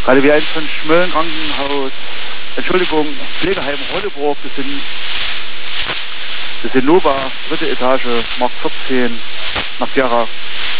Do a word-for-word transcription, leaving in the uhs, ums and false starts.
Gerade wie eins von Schmölln Krankenhaus, Entschuldigung, Pflegeheim Rolleburg, das sind, das sind Nova, dritte Etage, Mark vierzehn, nach Gera.